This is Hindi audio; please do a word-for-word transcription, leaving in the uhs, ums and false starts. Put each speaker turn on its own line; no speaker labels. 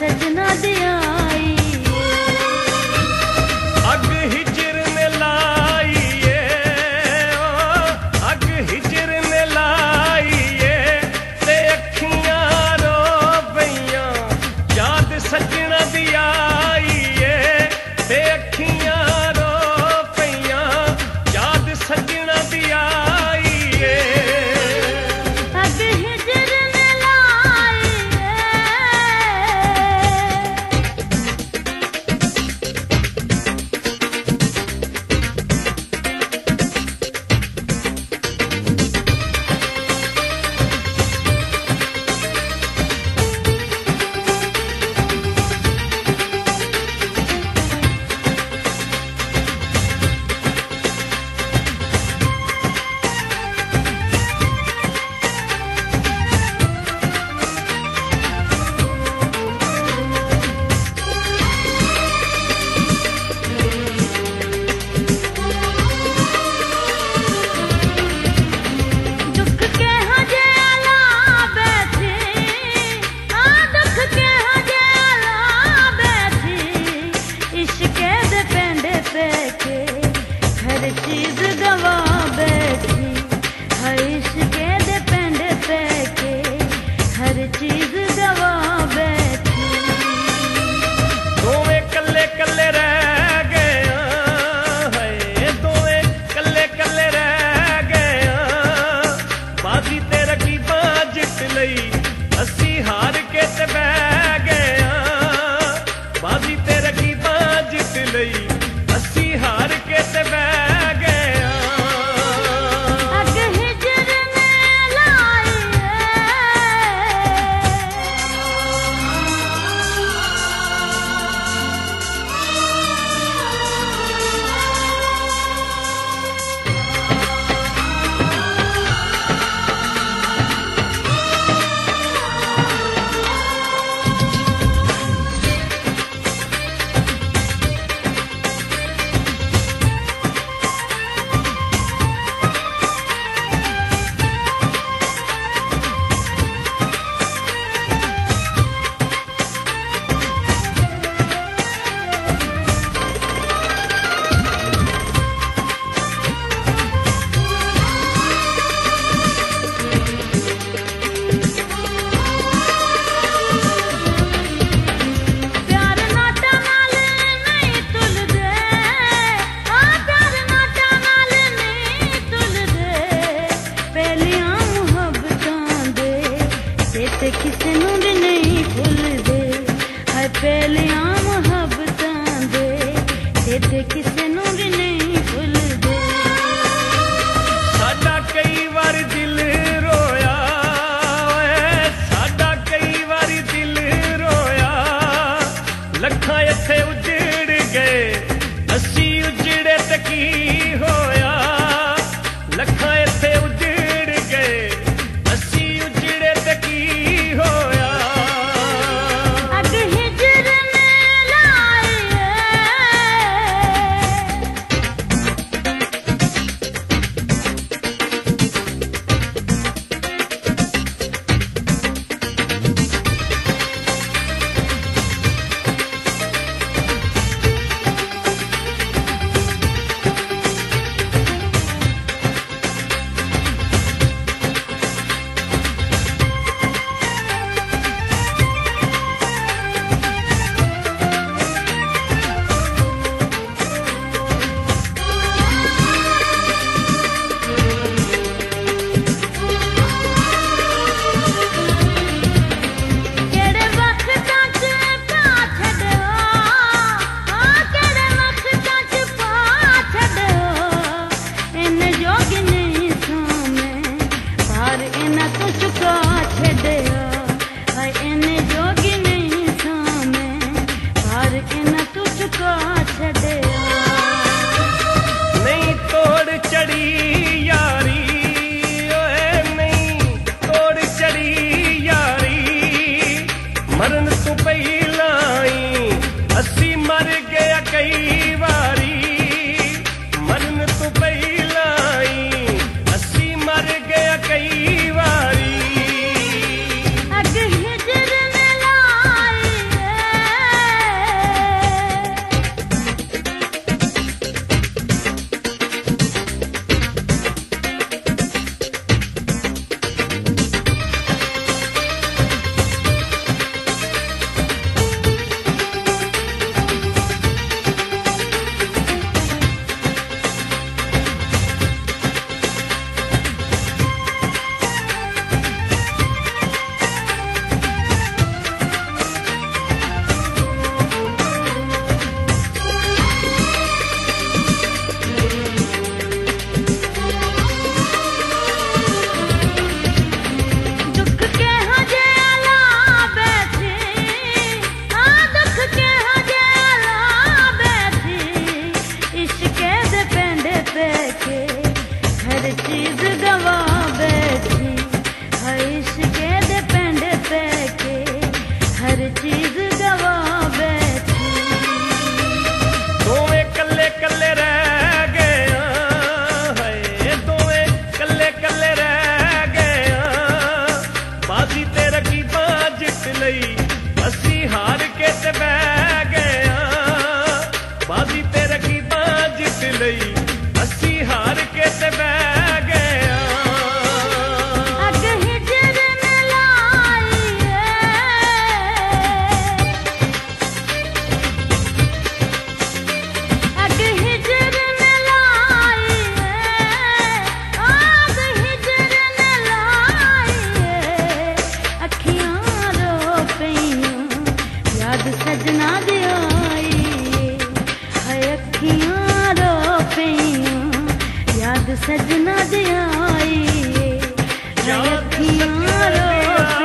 सजना दियाई
अग हिजर ने लाई अग हिजर ने लाई ते अखियां रो पईयां याद सजना दियाई ते अखियां रो पईयां याद सजना दियाई
अग हिजर ने लाई हर चीज गवा बैठी हर इश्के दे पेंड पैके हर चीज गवा बैठी
दोवें कल्ले कल्ले रह गए है दोवें कल्ले कल्ले रह गए बाजी ते रकीबा जित लई असी हार के ते बह गए बाजी ते रकीबा जित लई असी हार के ते बह
किसे नूं भी नहीं भुलदे हाय पहलियां मुहब्बतां दे ते किसे नूं भी नहीं भुलदे
साडा कई बार दिल रोया साडा कई बार दिल रोया लखां इत्थे उजड़ गए असी उजड़े ते की होया लखां इत्थे उजड़ गए असी उजड़े ते की नहीं तोड़ चढ़ी यारी नहीं तोड़ चढ़ी यारी मरन तू पहलाई असी मर गया कई बारी मरन तू पहलाई असी मर गया कई बारी
अग हिजर ने लाई हर चीज गवा बैठी।
दोवें कल्ले कल्ले रह गए है, दोवें कल्ले कल्ले रह गए। बाजी ते रकीबा जित लई असी हार के ते बह गए। बाजी ते रकीबा जित लई असी हार के ते बह गए।
सजना दे आई है, अखियां रो पईयां, याद सजना दे आई है, अखियां रो